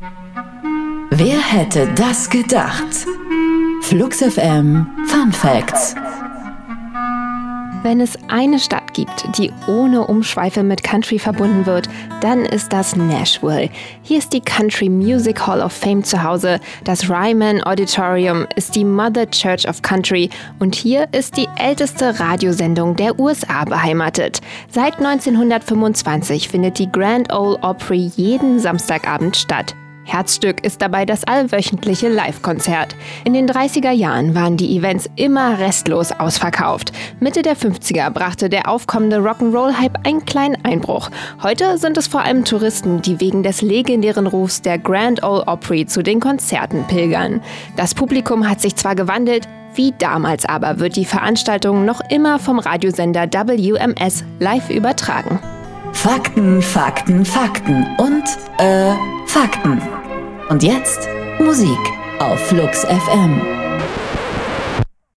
Wer hätte das gedacht? Flux FM Fun Facts. Wenn es eine Stadt gibt, die ohne Umschweife mit Country verbunden wird, dann ist das Nashville. Hier ist die Country Music Hall of Fame zu Hause. Das Ryman Auditorium ist die Mother Church of Country und hier ist die älteste Radiosendung der USA beheimatet. Seit 1925 findet die Grand Ole Opry jeden Samstagabend statt. Herzstück ist dabei das allwöchentliche Live-Konzert. In den 30er Jahren waren die Events immer restlos ausverkauft. Mitte der 50er brachte der aufkommende Rock'n'Roll-Hype einen kleinen Einbruch. Heute sind es vor allem Touristen, die wegen des legendären Rufs der Grand Ole Opry zu den Konzerten pilgern. Das Publikum hat sich zwar gewandelt, wie damals aber wird die Veranstaltung noch immer vom Radiosender WMS live übertragen. Fakten, Fakten, Fakten und Fakten. Und jetzt Musik auf Flux FM.